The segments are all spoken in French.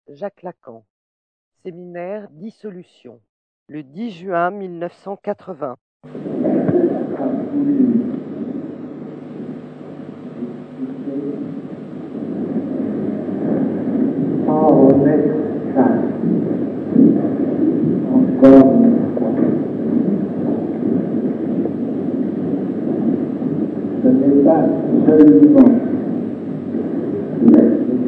Jacques Lacan. Séminaire Dissolution, le 10 juin 1980. Sans remettre ça, encore une fois, ce n'est pas seulement la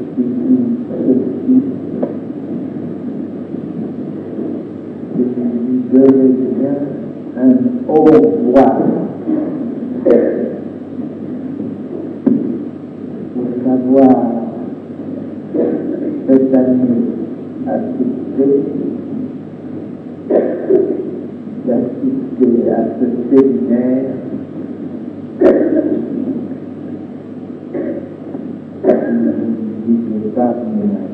ceci que lui devient un au revoir pour savoir cette année d'assister à ce séminaire qui n'est pas ménage.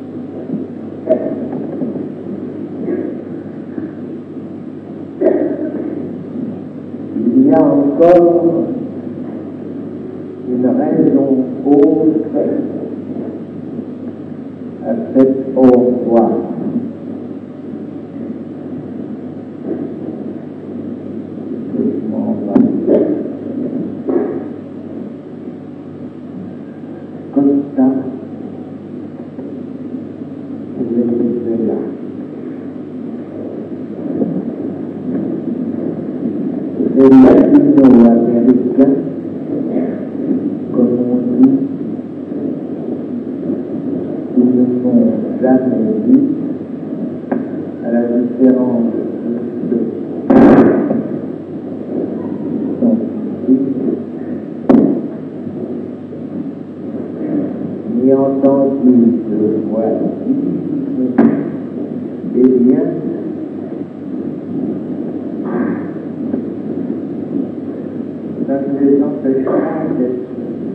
Il y a encore une raison autre à cet au revoir. Comme ça, je vais là. Les latino-américains, comme on dit, ils ne sont jamais dit, à la différence de son fils, ni entendu de voix vive, eh bien, ça ne les empêche pas d'être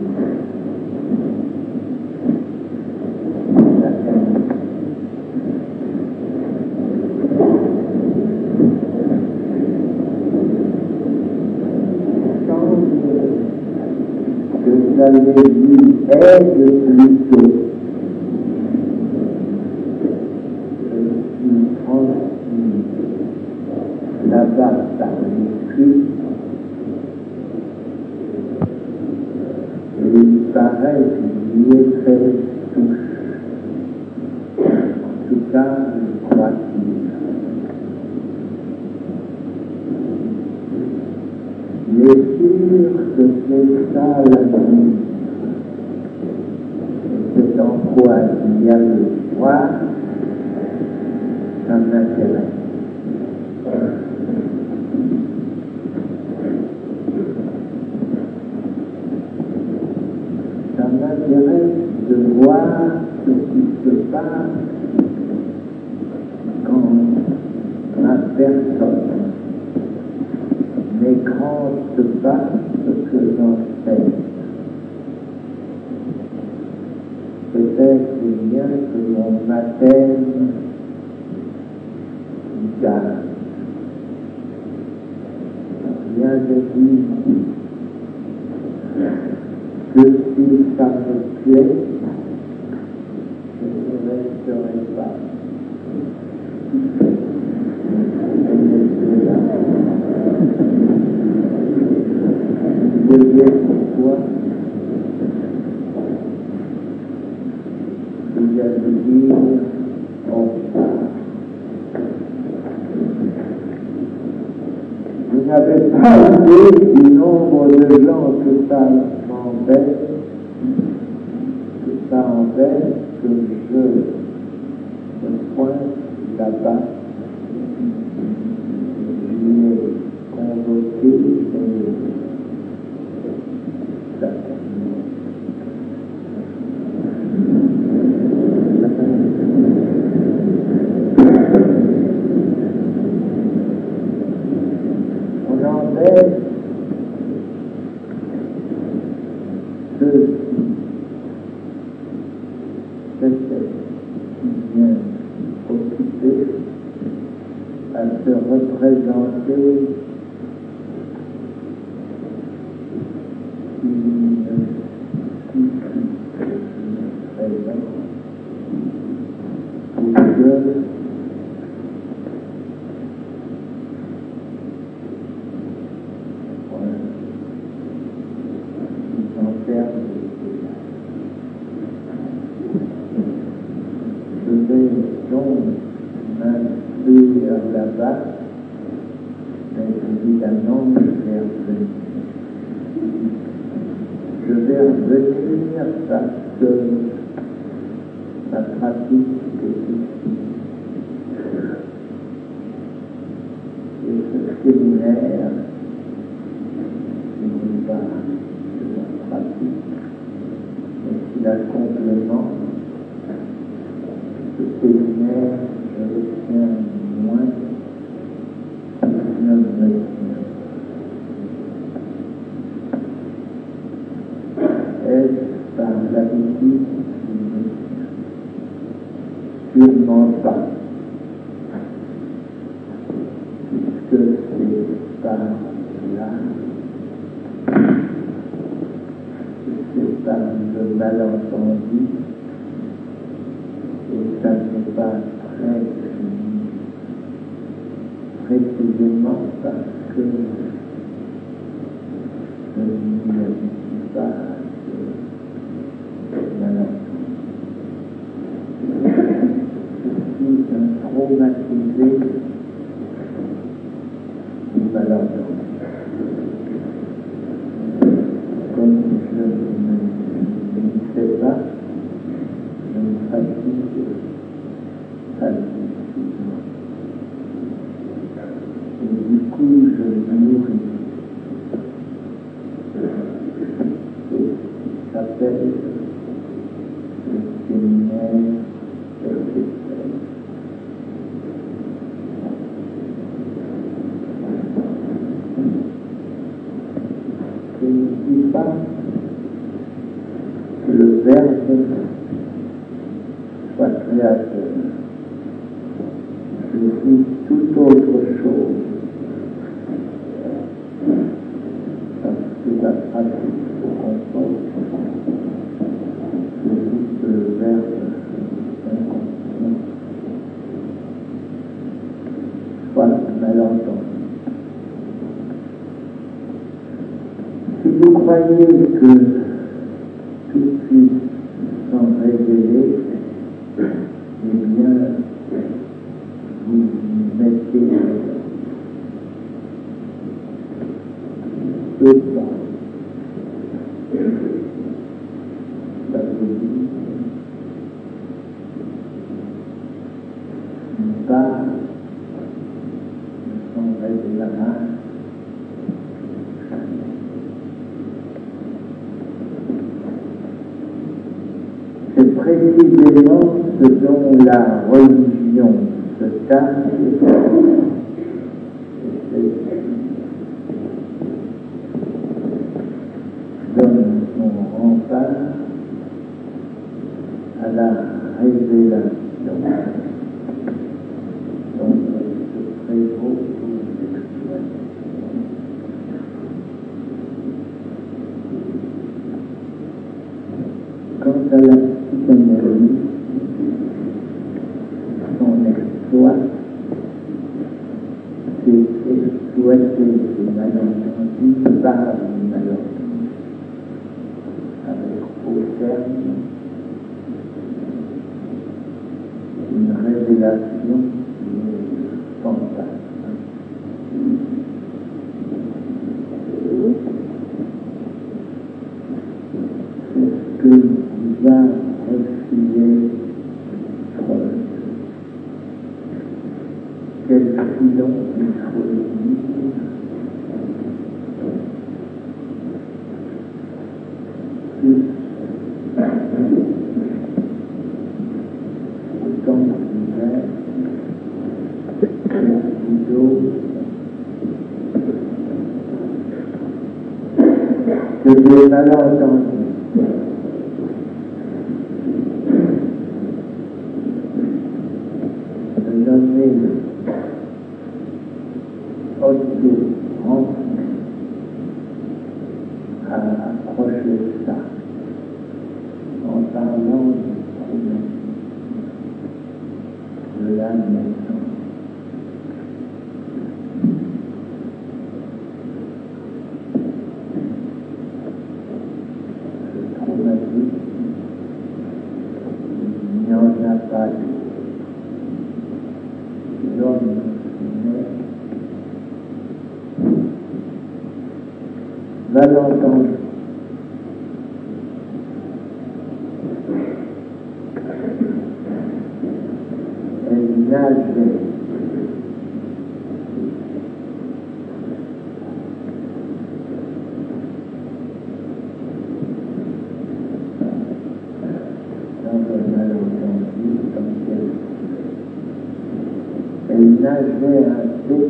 que ça les lui aide plutôt qui transmet là-bas par l'écrit. Et il paraît qu'il y est très touche. En tout cas, je crois qu'il est sûr que c'est ça la vie. C'est en quoi il y a le droit, ça m'intéresse. Ça m'intéresse de voir ce qui se passe quand ma personne n'écrase pas ce que j'enseigne. Peut-être bien que mon baptême gagne. Rien de dit que si ça me plaît, je ne resterai pas. Je sais pourquoi il y a de dire vous n'avez pas idée du nombre de gens que ça m'embête, que je me pointe là-bas. Je l'ai convoqué et ça. On enlève ceux qui viennent occuper à se représenter une présence Je vais donc m'inscrire là-bas, mais évidemment je vais revenir. Je vais revenir parce que ma pratique est ici. Et ce séminaire, ce n'est pas de la pratique, mais c'est un complément. Ce séminaire, je le tiens moins est-ce par l'habitude qui me tient? Sûrement pas, puisque c'est par là, c'est par le malentendu, et ça n'est pas très précisément parce que je n'y habitue pas malentendu. Je suis un traumatisé du malentendu. Comme je ne sais pas, je me fatigue facilement. Et du coup, je me nourris. C'est ce qui s'appelle le séminaire perpétuel. Je ne dis pas que le Verbe soit créateur. Je dis toute autre chose. Parce que la pratique se comporte. Je dis que le Verbe inconscient soit malentendu. Si vous croyez que tout puisse s'en révéler, eh bien, vous mettez deux pas. Ça veut dire une part ne s'en révélera jamais. C'est précisément ce dont la religion se cache, donne son rempart à la révélation dont elle se prévaut pour l'exploiter. Quant à la psychanalyse, son exploit, c'est exploiter les malentendus par les malentendus, avec au terme une révélation qui est fantasme. C'est ce que nous a refusé Freud. Quel filon il faut le dire, plus autant d'hiver, que des malentendus. Nommé Otto Rank a approché ça en parlant du traumatisme. de la naissance. Ce traumatisme, il n'y en a pas eu. L'homme naît. Va l'entendre. Elle nageait. Dans un malentendu, comme elle nageait un peu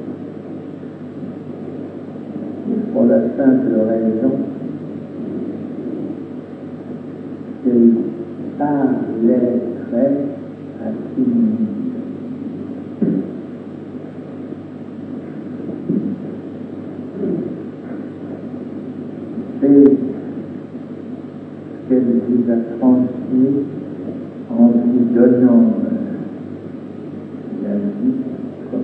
pour la simple raison qu'elle parlait très à timide. C'est ce qu'elle vous a transmis en vous donnant la vie comme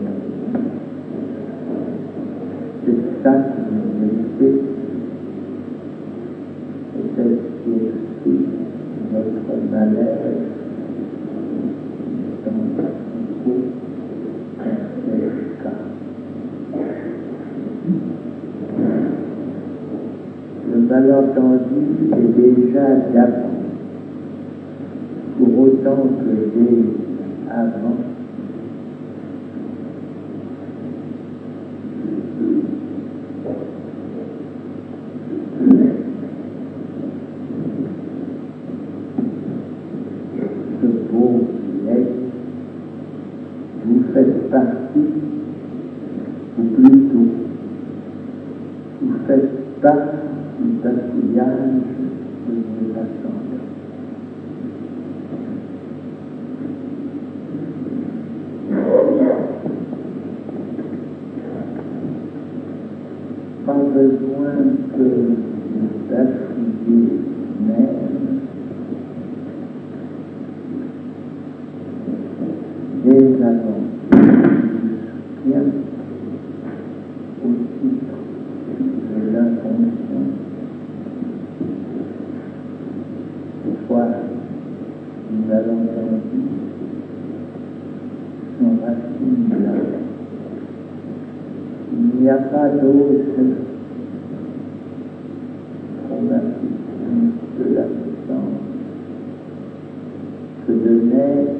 c'est ça que vous méritez. Et c'est ce qui explique notre malheur dans beaucoup de cas. Le malentendu est déjà d'avant, pour autant que dès avant, ce beau lait, vous faites partie, ou plutôt, vous faites partie du bafouillage de vos attentes. Pas besoin que vous bafouilliez même dès avant. Bien au titre de l'inconscient. Toutefois, nous avons entendu son racine là. Il n'y a pas d'autre traumatisme de la naissance que de naître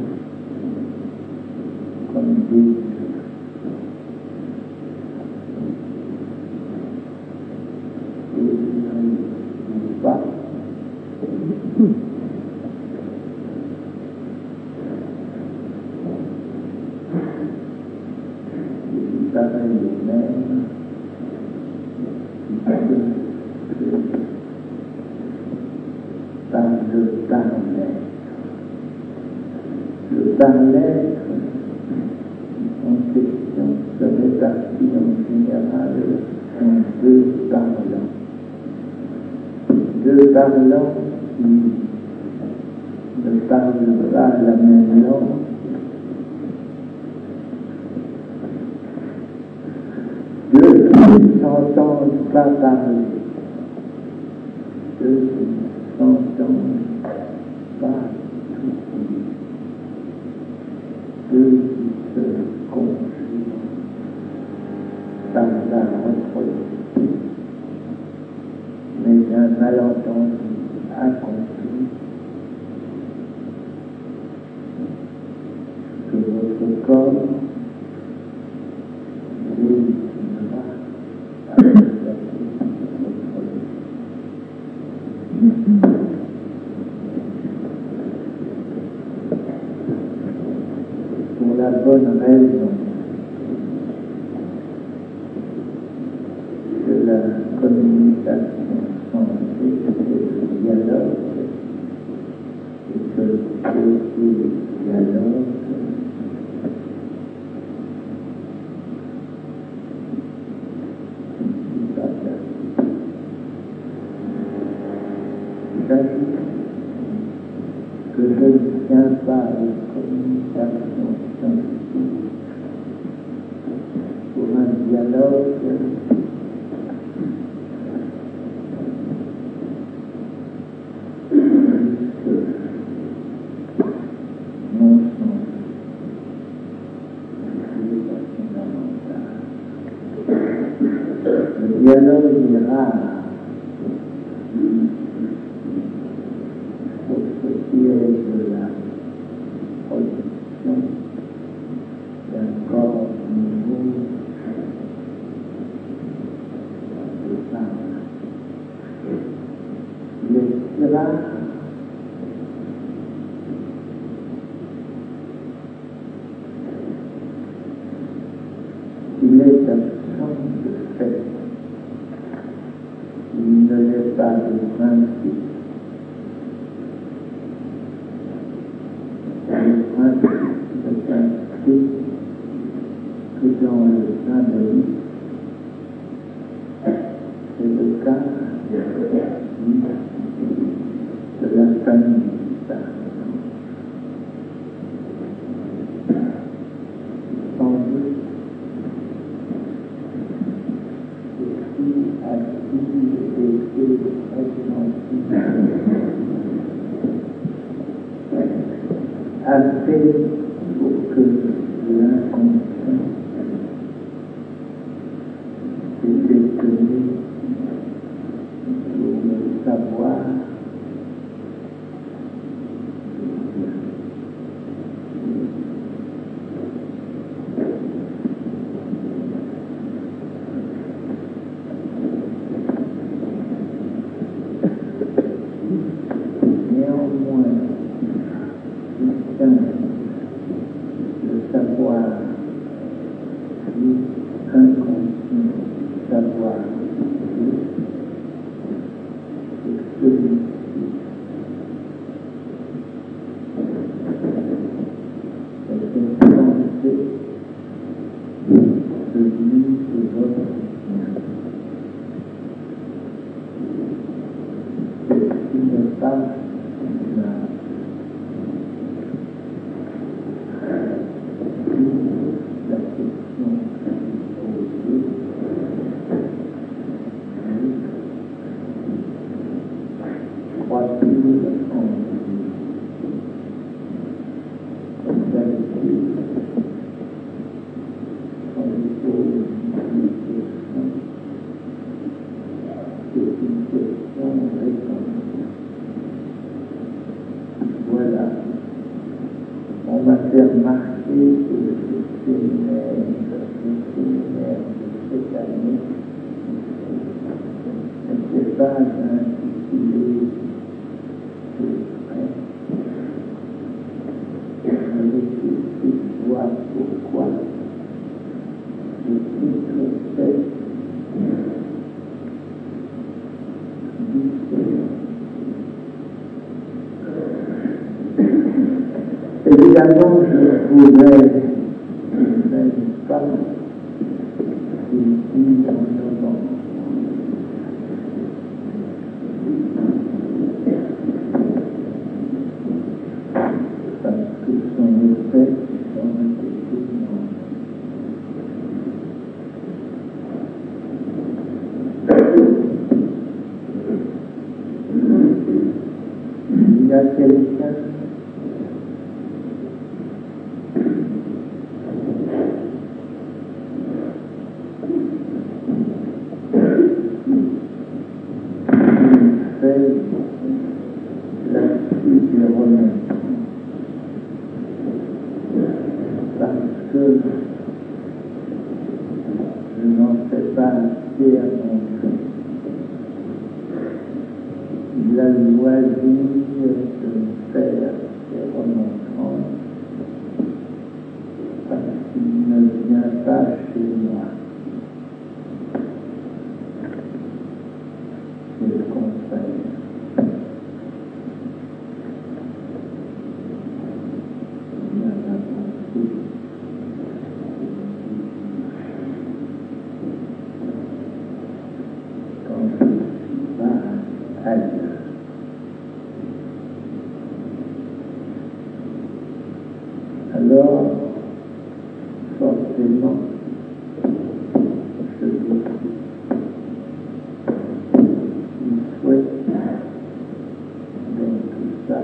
comme des dieux. Et pas il paraît le même par le par-l'être. Le par-l'être en question se répartit en général en deux parlants. Deux parlants qui ne parlent pas la même langue, deux qui ne s'entendent pas parler, deux qui ne s'entendent pas tout dire, deux qui se conjuguent par la reproduction, mais un malentendu accompli que votre corps légitimera à constater votre pour la bonne raison que la communication sensée est le dialogue et que le dialogue j'ajoute que je ne tiens pas à une communication alors il est rare pour ce qui est de la production d'un corps nouveau de femme. Il est si rare qu'il est absent de fait. Il ne l'est pas de principe. Le principe ne s'inscrit que dans le symbolisme. C'est le cas de la famille, par exemple. Sans doute, a-t-il été ressenti assez pour que l'inconscient s'est étonné pour le savoir. Néanmoins, distingue le savoir du inconscient savoir et celui-ci est pensé celui de votre sien. Ce n'est pas la question posée, croit-il en Dieu? Comme d'habitude, quand il pose une question, c'est une question répondue. Voilà. On m'a fait remarquer que le séminaire de cette année n'était pas intitulé de près. Je vais tout de suite voir pourquoi. Le titre c'est évidemment, je pourrais, n'est-ce pas, ici en novembre. Parce que son effet en était énorme. Il y a quelqu'un là-dessus des remontements, parce que je n'en fais pas assez à montrer. Il a le loisir de faire des remontrances parce qu'il ne vient pas chez moi. C'est le contraire. Il y en a beaucoup. Quand je ne suis pas ailleurs. Alors, forcément, je l'écoute. Il souhaite dans tout ça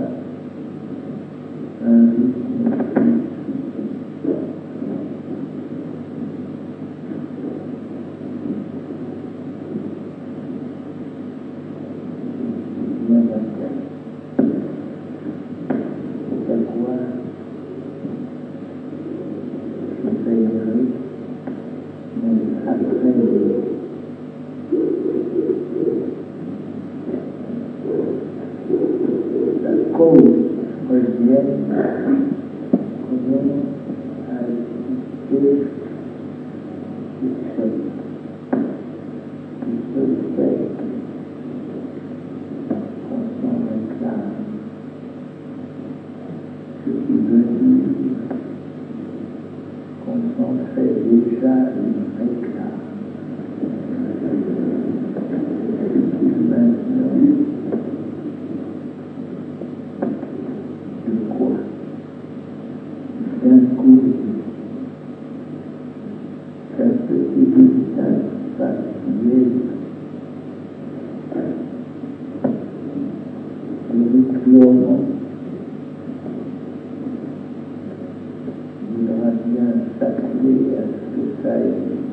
un rythme. s'en fait déjà une réclame. Maintenant, de quoi? D'un coup, qu'un petit message papier Clément voudra bien s'atteler à ce que ça ait